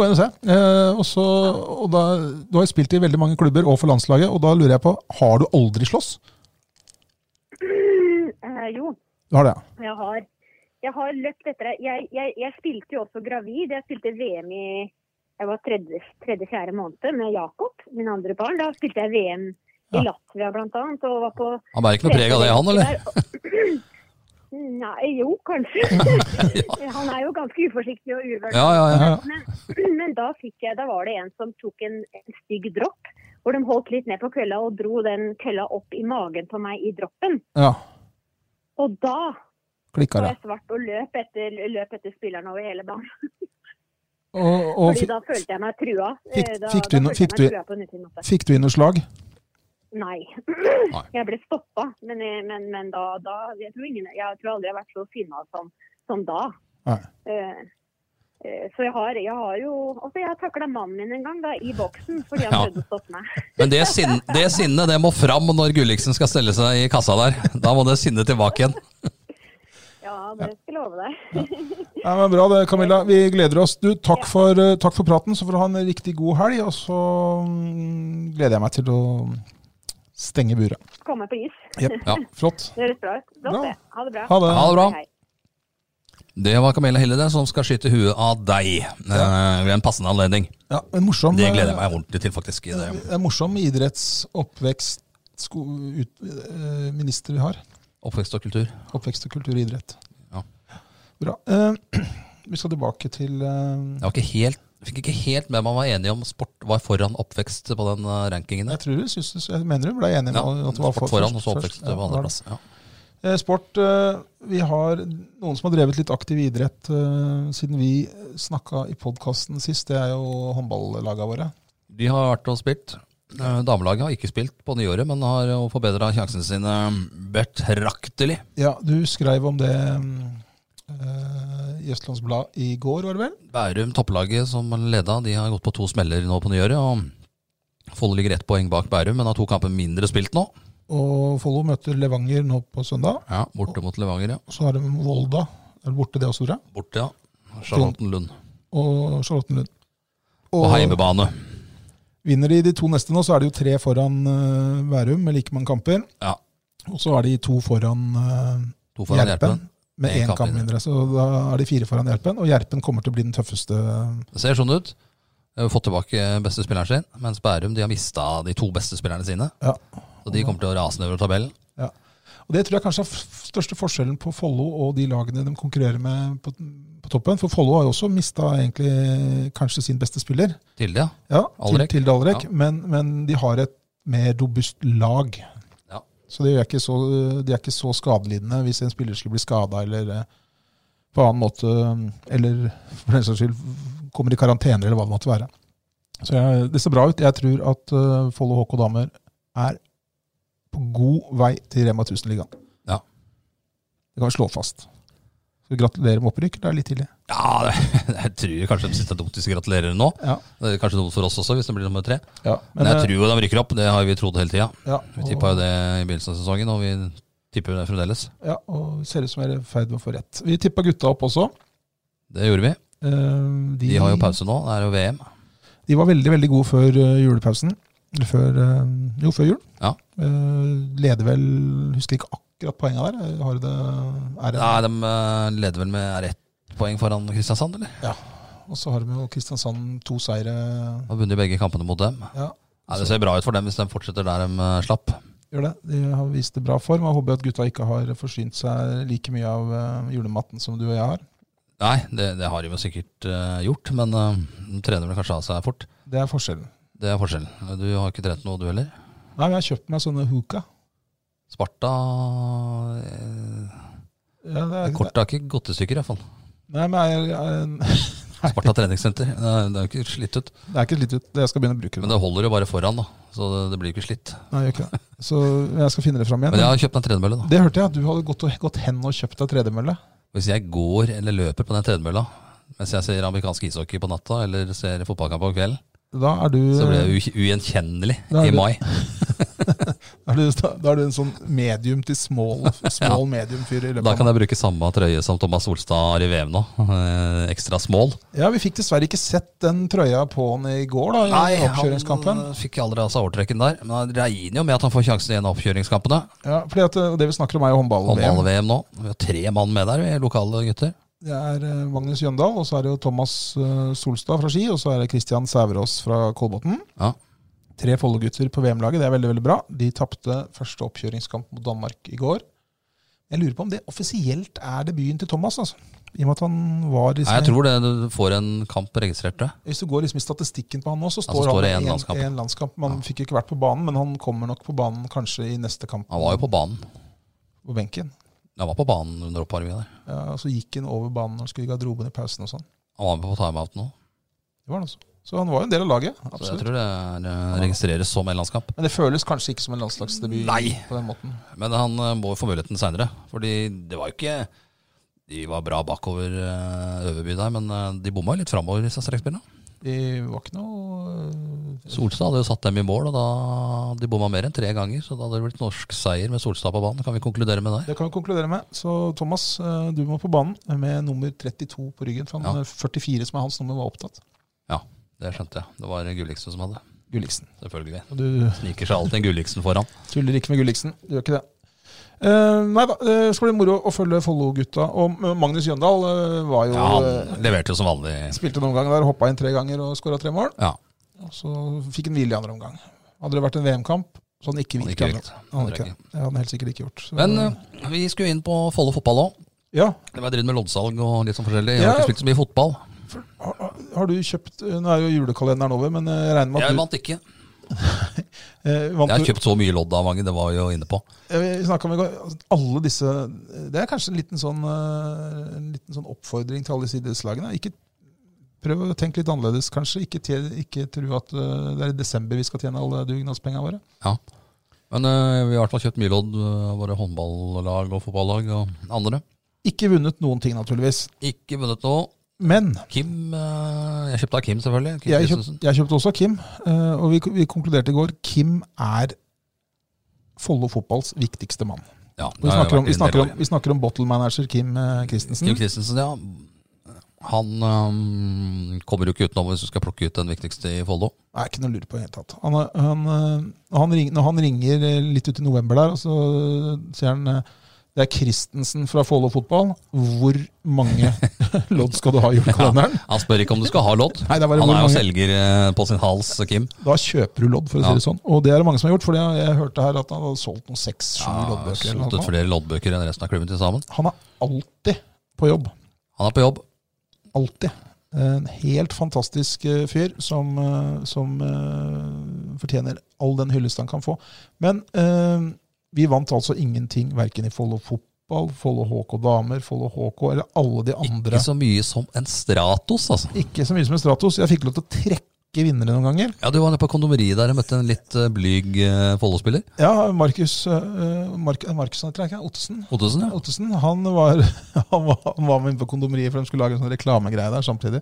Du har jo spilt i veldig mange klubber og for landslaget, og da lurer jeg på, har du aldri slåss? Jo. Du har det, ja. Jeg har løpt etter det. Jeg spilte jo også gravid. Jeg spilte VM jeg var tredje-fjerde måned med Jakob, min andre barn. Da spilte jeg VM i Latvia blant annet. Og var på han bærer ikke noe preg av det, han, eller? Nei, jo, kanskje. Han er jo ganske uforsiktig og uvel. Ja. Men da var det en som tok en stygg dropp, hvor de holdt litt ned på kølla og dro den kølla opp i magen på meg i droppen. Ja. Og da klikker var jeg svart og løp etter spilleren over hele banen. Fordi da følte jeg meg trua. Fikk du inn noe slag? Nei. Jeg ble stoppet. Men da jeg tror aldri jeg har vært så sinna som da. Nei. Så jeg har jo også jeg taklet mannen min en gang da, i boksen, fordi han prøvde å stoppe meg. Men det sinnet, det må fram når Gulliksen skal stelle seg i kassa der. Da må det sinnet tilbake igjen. Ja, det skal jeg love deg. Ja, men bra det, Camilla. Vi gleder oss. Du, takk for praten, så får du ha en riktig god helg, og så gleder jeg meg til å stenge buret. Komme på is. Yep. Ja, flott. Det høres bra ut. Flott det. Ha det bra. Ha det bra. Hei. Det var Camilla Hillede som skal skyte huet av deg ved en passende anledning. Ja, en morsom, det gleder jeg meg ordentlig til, faktisk. En morsom idrettsoppvekst minister vi har. Oppvekst og kultur. Oppvekst og kultur og idrett. Ja. Bra. Vi skal tilbake til Jeg fikk ikke helt med meg var enig om sport var foran oppvekst på den rankingen. Jeg mener du ble enig med at det var foran og så oppvekst på andre plass. Ja. Sport, vi har noen som har drevet litt aktiv idrett siden vi snakket i podcasten sist. Det er jo håndballaget våre. De har vært og spilt. Damelaget har ikke spilt på nyåret, men har jo forbedret sjansene sine betraktelig. Ja, du skrev om det i Østlands Blad i går, var det vel? Bærum, topplaget som ledet, de har gått på 2 smeller nå på nyåret, og Follo ligger 1 poeng bak Bærum, men har 2 kamper mindre spilt nå. Og Follo møter Levanger nå på søndag. Ja, borte mot Levanger, ja. Så har de Volda. Er det borte det også, tror jeg? Borte, ja. Charlottenlund. Og heimebane. Vinner de 2 neste nå, så er det jo 3 foran Bærum med like mange kamper. Ja. Og så er de 2 foran Gjerpen med 1 kamp mindre. Så da er de 4 foran Gjerpen, og Gjerpen kommer til å bli den tøffeste. Det ser sånn ut. De har fått tilbake beste spilleren sin, mens Bærum de har mistet de 2 beste spillerne sine. Ja. Så de kommer til å rase nedover tabellen. Ja. Og det tror jeg kanskje er største forskjellen på Follo og de lagene de konkurrerer med på toppen. For Follo har jo også mistet egentlig kanskje sin beste spiller. Tilde, ja. Tilde Alrek. Ja. Men de har et mer robust lag. Ja. Så de er ikke så skadelidende hvis en spiller skulle bli skadet eller på annen måte, eller for den saks skyld kommer i karantene eller hva det måtte være. Så det ser bra ut. Jeg tror at Follo HK Damer er på god vei til Rema 1000-ligaen. Ja. Det kan vi slå fast. Så gratulerer med opprykk, det er litt tidlig. Ja, jeg tror kanskje de sitter dumt hvis de gratulerer nå. Ja. Det er kanskje dumt for oss også hvis det blir nummer 3. Ja, men jeg tror jo de rykker opp, det har vi trodd hele tiden. Ja, vi tippet jo det i begynnelsen av sesongen, og vi tipper det fremdeles. Ja, og ser ut som er i ferd med å få rett. Vi tippet gutta opp også. Det gjorde vi. De har jo pause nå, det er jo VM. De var veldig, veldig gode før julepausen. Før jul. Ja. Leder vel, husker ikke akkurat poenget der. Nei, de leder vel med 1 poeng foran Kristiansand, eller? Ja, og så har de jo Kristiansand 2 seire. Har vunnet begge kampene mot dem. Ja. Nei, det ser bra ut for dem hvis de fortsetter der de slapp. Gjør det. De har vist det bra form, og jeg håper at gutta ikke har forsynt seg like mye av julematten som du og jeg har. Nei, det har de jo sikkert gjort, men de trener vel kanskje av seg fort. Det er forskjellen. Det er forskjellen. Du har ikke trent noe, du heller? Nei, jeg har kjøpt meg sånne hookah. Sparta Kortet har ikke gått i stykker i hvert fall. Nei, men Sparta treningssenter. Det er jo ikke slitt ut. Det er ikke slitt ut. Jeg skal begynne å bruke det. Men det holder jo bare foran, da. Så det blir ikke slitt. Nei, jeg gjør ikke det. Så jeg skal finne det fram igjen. Men jeg har kjøpt en tredemølle, da. Det hørte jeg, at du hadde gått hen og kjøpt deg tredemølle. Hvis jeg går eller løper på den tredemølla mens jeg ser amerikansk ishockey på natta eller ser fotballkamp på kvelden, da er du, så blir jeg ugjenkjennelig i mai. Da er du en sånn medium til small medium-fyr. Da kan jeg bruke samme trøye som Thomas Solstad har i VM nå. Ekstra small. Ja, vi fikk dessverre ikke sett den trøya på han i går da, i oppkjøringskampen. Han fikk aldri av seg overtrekken der. Men han regner jo med at han får sjansen i en av oppkjøringskampene. Ja, fordi det vi snakker om er jo håndball-VM. Håndball-VM nå. Vi har 3 mann med der, lokale gutter. Det er Magnus Jøndal, og så er det jo Thomas Solstad fra Ski, og så er det Kristian Sæverås fra Kolbotn. Ja. 3 Follo-gutter på VM-laget, det er veldig, veldig bra. De tappte første oppkjøringskamp mot Danmark i går. Jeg lurer på om det offisielt er debuten til Thomas, altså. I og med at han var liksom... Nei, jeg tror det, du får en kamp registrert det. Hvis du går liksom i statistikken på han nå, så står det han i en landskamp. Man fikk jo ikke vært på banen, men han kommer nok på banen kanskje i neste kamp. Han var jo på banen. På benken. Han var på banen under oppvarmingen der. Ja, og så gikk han over banen og skulle i garderoben i pausen og sånn. Han var med på timeout nå. Det var han også. Så han var jo en del av laget, absolutt. Så jeg tror det registreres som en landskamp. Men det føles kanskje ikke som en landslagsdebut. Nei, på den måten. Men han må få muligheten senere. Fordi det var jo ikke... De var bra bakover Øverby der, men de bomma litt fremover disse strekspillene. De var ikke noe... Solstad hadde jo satt dem i mål, og da de bomma mer enn 3 ganger, så da hadde det blitt norsk seier med Solstad på banen. Kan vi konkludere med det? Det kan vi konkludere med. Så Thomas, du må på banen med nummer 32 på ryggen, for han 44 som er hans nummer var opptatt. Ja, det skjønte jeg. Det var Gulliksen som hadde. Gulliksen. Selvfølgelig. Og du sniker seg alltid en Gulliksen foran. Tuller ikke med Gulliksen, du gjør ikke det. Nei da, det skal bli moro å følge Follo-gutta. Og Magnus Jøndal var jo... Ja, han leverte jo som vanlig. Spilte noen ganger der, hoppet inn 3 ganger og skåret 3 mål. Ja. Og så fikk han hvile i andre omgang. Hadde det vært en VM-kamp, så hadde han ikke hvilt. Det hadde han helt sikkert ikke gjort. Så, men vi skulle inn på Follo fotball også. Ja. Det var drevet med loddsalg og litt sånn forskjellig. Jeg har ikke spilt så mye fotball. Har du kjøpt... Nå er jo julekalenderen over, men jeg regner med at jeg vant ikke. Jeg har kjøpt så mye lodd av mange, det var jo inne på. Vi snakket om alle disse. Det er kanskje en liten sånn oppfordring til alle disse idrettslagene. Prøv å tenke litt annerledes kanskje. Ikke tro at det er i desember vi skal tjene alle dugnadspengene våre. Ja, men vi har i hvert fall kjøpt mye lodd av våre håndballag og fotballag og andre. Ikke vunnet noen ting naturligvis. Ikke vunnet noe. Men Kim, jeg kjøpte av Kim selvfølgelig. Jeg kjøpte også av Kim, og vi konkluderte i går. Kim er Follo fotballs viktigste mann. Ja, vi snakker om bottle manager Kim Christensen. Kim Christensen, ja. Han kommer jo ikke utenom hvis du skal plukke ut den viktigste i Follo. Nei, ikke noe lurt på i hele tatt. Når han ringer litt ut i november der, og så sier han... Det er Christensen fra Follo fotball. Hvor mange lodd skal du ha i julekalenderen? Ja, han spør ikke om du skal ha lodd. Nei, han er jo selger på sin hals, Kim. Da kjøper du lodd, for å si det sånn. Og det er det mange som har gjort, for jeg hørte her at han hadde solgt noen 6-7 loddbøker. Ja, solgt ut flere loddbøker enn resten av klubben til sammen. Han er alltid på jobb. Han er på jobb. Alltid. En helt fantastisk fyr som fortjener all den hyllest han kan få. Men... vi vant altså ingenting, hverken i Follo fotball, Follo HK damer, Follo HK, eller alle de andre. Ikke så mye som en Stratos, altså. Ikke så mye som en Stratos. Jeg fikk lov til å trekke vinnere noen ganger. Ja, du var nede på kondomeriet der og møtte en litt blyg Follo-spiller. Ja, Markus heter jeg ikke? Ottesen, ja. Ottesen, han var med inne på kondomeriet, for de skulle lage en sånn reklamegreie der samtidig.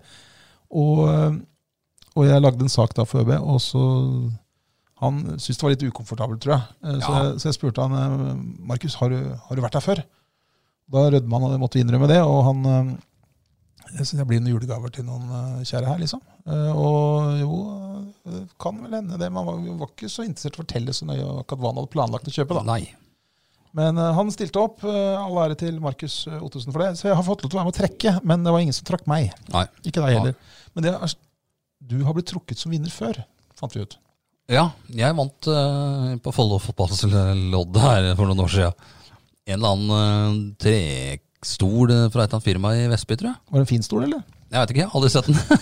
Og jeg lagde en sak da for ØB, og så... Han syntes det var litt ukomfortabelt, tror jeg. Så jeg spurte han, Markus, har du vært der før? Da rødde man, og jeg måtte innrømme det. Og så jeg blir noen julegaver til noen kjære her, liksom. Og jo, kan vel hende det. Man var ikke så interessert i å fortelle så nøye hva han hadde planlagt å kjøpe, da. Nei. Men han stilte opp. All ære til Markus Ottesen for det. Så jeg har fått lov til å være med å trekke, men det var ingen som trakk meg. Nei. Ikke deg heller. Men du har blitt trukket som vinner før, fant vi ut. Ja, jeg vant på Follo fotballs lodd her for noen år siden. En eller annen trekstol fra et eller annet firma i Vestby, tror jeg. Var det en fin stol, eller? Jeg vet ikke, jeg har aldri sett den.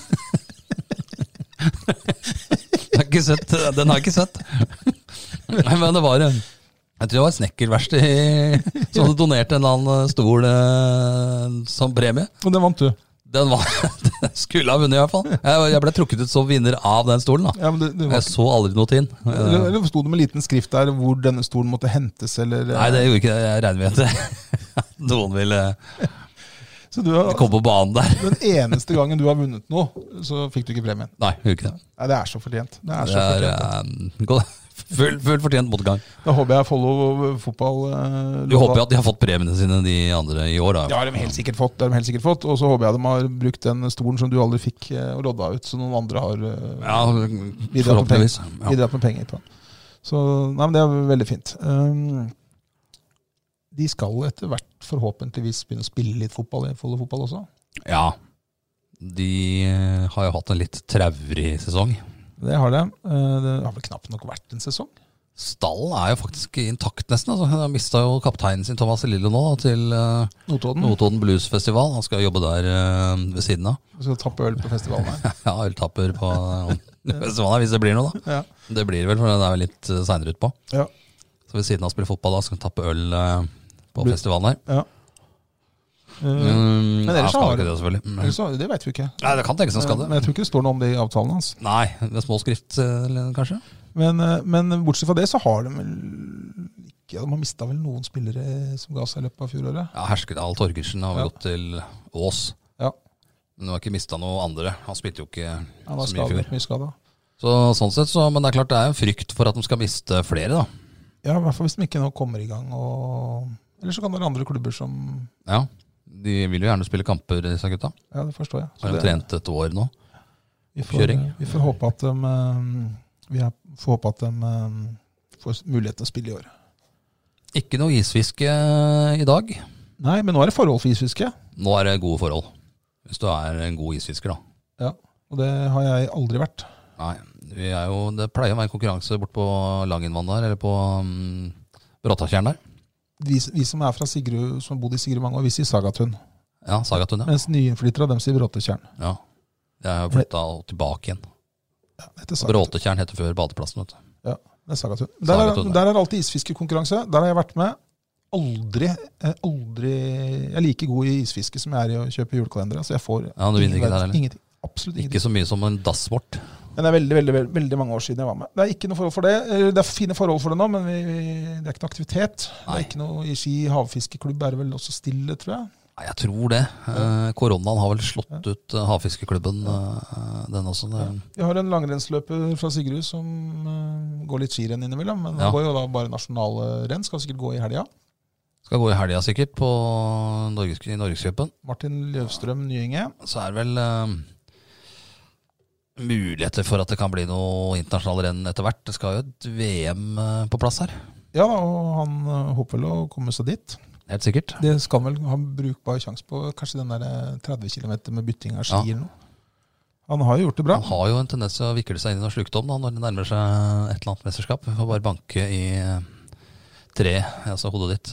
Den har jeg ikke sett. Nei, men det var jeg tror det var et snekkerverksted som hadde donert en eller annen stol som premie. Og den vant du? Den skulle ha vunnet i hvert fall. Jeg ble trukket ut som vinner av den stolen da. Ja, men jeg så aldri noe til den. Eller stod det med liten skrift der hvor denne stolen måtte hentes? Eller? Nei, det gjorde ikke det. Jeg regner med at noen ville komme på banen der. Den eneste gangen du har vunnet noe, så fikk du ikke premien. Nei, gjorde ikke det. Nei, det er så fortjent. Det er så fortjent. Full fortjent motgang. Da håper jeg Follo fotball Du håper at de har fått premiene sine de andre i år, da? Ja, det har de helt sikkert fått. Og så håper jeg de har brukt den stolen som du aldri fikk og lodda ut, så noen andre har bidratt med penger på. Så nei, men det er veldig fint. De skal etter hvert forhåpentligvis begynne å spille litt fotball i Follo fotball også. Ja, de har jo hatt en litt traurig sesong. Det har de. Det har vel knapt nok vært en sesong. Stallen er jo faktisk intakt nesten. Altså. Han har mistet jo kapteinen sin Thomas Lillo nå til Notodden Bluesfestival. Han skal jobbe der ved siden av. Han skal tappe øl på festivalen her. Ja, øltapper på festivalen hvis det blir noe da. Ja. Det blir vel, for det er vel litt senere ut på. Ja. Så ved siden av å spille fotball da, skal han tappe øl på festivalen her. Ja. Men ellers har det selvfølgelig. Det vet vi ikke. Nei, det kan tenkes han skal det. Men jeg tror ikke det står noe om det i avtalen hans. Nei, med små skrift kanskje. Men bortsett fra det så har de vel ikke, de har mistet vel noen spillere som ga seg i løpet av fjoråret. Ja, Herskedal Torgersen har gått til Ås. Ja. Men de har ikke mistet noen andre. Han spilte jo ikke så mye i fjor. Mye skadet. Så sånn sett, men det er klart det er en frykt for at de skal miste flere da. Ja, i hvert fall hvis de ikke nå kommer i gang. Eller så kan det være andre klubber som... Ja. De vil jo gjerne spille kamper, disse gutta. Ja, det forstår jeg. Har de trent et år nå? Vi får håpe at de får mulighet til å spille i år. Ikke noe isfiske i dag? Nei, men nå er det forhold for isfiske. Nå er det gode forhold. Hvis du er en god isfisker da. Ja, og det har jeg aldri vært. Nei, det pleier å være en konkurranse bort på Langenvann der, eller på Bråttakjern der. Vi som er fra Sigrud, som har bodd i Sigrud mange år, vi sier Sagatun. Ja, Sagatun, ja. Mens nyinnflyttere av dem sier Bråttakjern. Ja, jeg har flyttet tilbake igjen. Ja, Bråttakjern heter før badeplassen, vet du. Ja, det er Sagatun. Der er alltid isfiskekonkurranse. Der har jeg vært med. Jeg er like god i isfiske som jeg er i å kjøpe julekalendere. Så jeg får ingenting. Absolutt ingenting. Ikke så mye som en dassvort. Men det er veldig, veldig, veldig mange år siden jeg var med. Det er ikke noe forhold for det. Det er fine forhold for det nå, men det er ikke noe aktivitet. Nei. Det er ikke noe i Ski havfiskeklubb, er det vel også stille, tror jeg. Nei, jeg tror det. Koronaen har vel slått ut havfiskeklubben, den også. Vi har en langrennsløper fra Sigrud som går litt skirenn innimellom, men han går jo da bare nasjonale renn, skal sikkert gå i helga. Skal gå i helga sikkert på Norgescupen. Martin Løvstrøm Nyinge. Så er vel... muligheter for at det kan bli noe internasjonale renn etter hvert. Det skal jo et VM på plass her. Ja, og han håper vel å komme seg dit. Helt sikkert. Det skal vel ha brukbar sjanse på kanskje den der 30 km med bytting av ski eller noe. Han har jo gjort det bra. Han har jo en tendens til å vikle seg inn i noe slukdom når det nærmer seg et eller annet mesterskap. Vi får bare banke i tre, altså hodet ditt,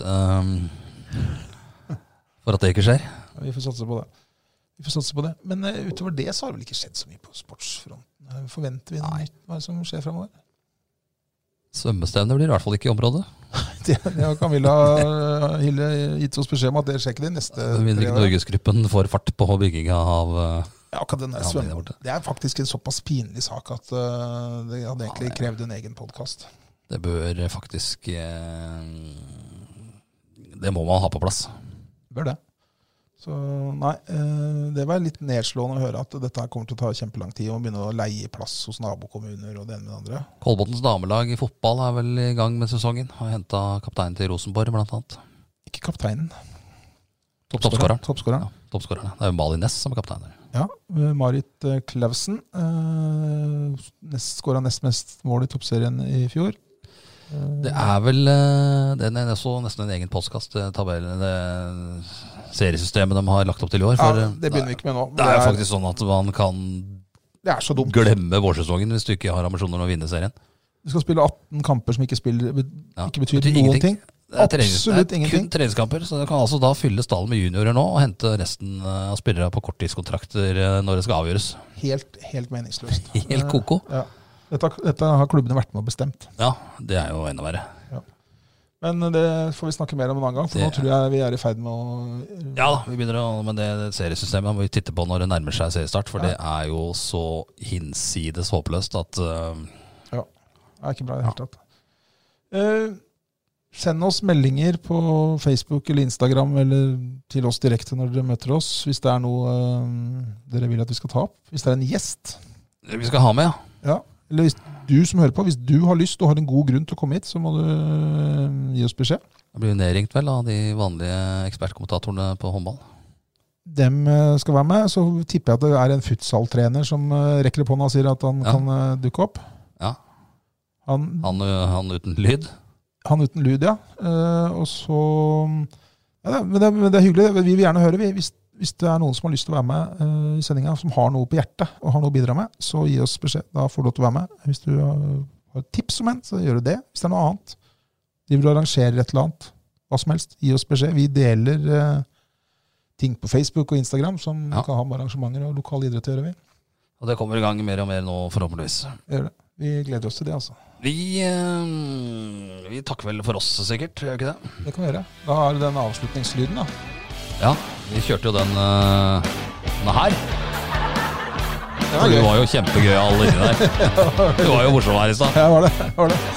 for at det ikke skjer. Vi får satse på det. Men utover det så har det vel ikke skjedd så mye på sportsfronten. Forventer vi noe nytt? Hva er det som skjer fremover? Svømmestevne blir i hvert fall ikke i området. Det har Camilla Hille gitt oss beskjed om at det skjer ikke det neste. Mindre ikke Norgesgruppen får fart på bygginga av... Ja, det er faktisk en såpass pinlig sak at det hadde egentlig krevd en egen podcast. Det bør faktisk... Det må man ha på plass. Bør det. Så nei, det var litt nedslående å høre at dette kommer til å ta kjempelang tid og begynne å leie plass hos nabokommuner og det ene med det andre. Kolbotns damelag i fotball er vel i gang med sesongen. Har hentet kapteinen til Rosenborg blant annet. Ikke kapteinen. Toppskåreren. Ja, toppskåreren. Det er jo Malin Næss som er kaptein der. Ja, Marit Klausen skåret nest mest mål i toppserien i fjor. Det er vel den er så nesten en egen podcast tabellen, seriesystemet de har lagt opp til i år. Ja, det begynner vi ikke med nå. Det er faktisk sånn at man kan glemme vårsesongen hvis du ikke har ambisjoner om å vinne serien. Du skal spille 18 kamper som ikke betyr noen ting. Absolutt ingenting. Kun treningskamper, så det kan altså da fylle stallen med juniorer nå og hente resten av spillere på korttidskontrakter når det skal avgjøres. Helt meningsløst. Helt koko. Ja. Dette har klubbene vært med og bestemt. Ja, det er jo enda verre. Ja. Men det får vi snakke mer om en annen gang, for nå tror jeg vi er i ferd med å... Ja da, vi begynner med det seriesystemet må vi titte på når det nærmer seg seriestart, for det er jo så hinsides håpløst at... Ja, det er ikke bra i det hele tatt. Send oss meldinger på Facebook eller Instagram, eller til oss direkte når dere møter oss, hvis det er noe dere vil at vi skal ta opp. Hvis det er en gjest. Vi skal ha med, ja. eller hvis du som hører på, hvis du har lyst og har en god grunn til å komme hit, så må du gi oss beskjed. Det blir jo nedringt vel av de vanlige ekspertkommentatorene på håndball. Dem skal være med, så tipper jeg at det er en futsaltrener som rekker opp hånda og sier at han kan dukke opp. Ja. Han uten lyd? Han uten lyd, ja. Og så... Ja, men det er hyggelig. Vi vil gjerne høre. Hvis det er noen som har lyst til å være med i sendingen, som har noe på hjertet og har noe å bidra med, så gi oss beskjed. Da får du lov til å være med. Hvis du har et tips om en, så gjør du det. Hvis det er noe annet, de vil arrangere et eller annet, hva som helst, gi oss beskjed. Vi deler ting på Facebook og Instagram som kan ha med arrangementer og lokal idrett å gjøre. Og det kommer i gang mer og mer nå, forhåpentligvis. Gjør det. Vi gleder oss til det, altså. Vi takker vel for oss, sikkert, gjør ikke det? Det kan vi gjøre. Da har du den avslutningslyden, da. Ja, vi kjørte jo den her. Du var jo kjempegøy alle inni der. Du var jo morsom her i sted. Ja, var det.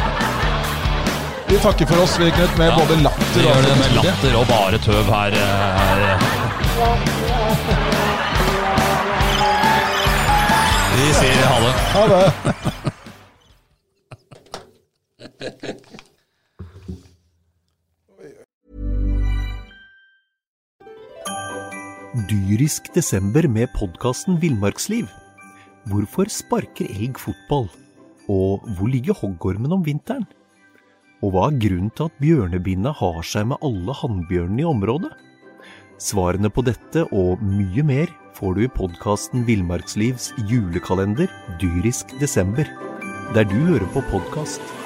Vi takker for oss, vi Knut, med både latter vi gjør det med latter og bare tøv her. Vi sier ha det. Ha det. Dyrisk desember med podcasten Villmarksliv. Hvorfor sparker elg fotball? Og hvor ligger hoggormen om vinteren? Og hva er grunnen til at bjørnebinna har seg med alle hannbjørnene i området? Svarene på dette og mye mer får du i podcasten Villmarkslivs julekalender Dyrisk desember, der du hører på podcast.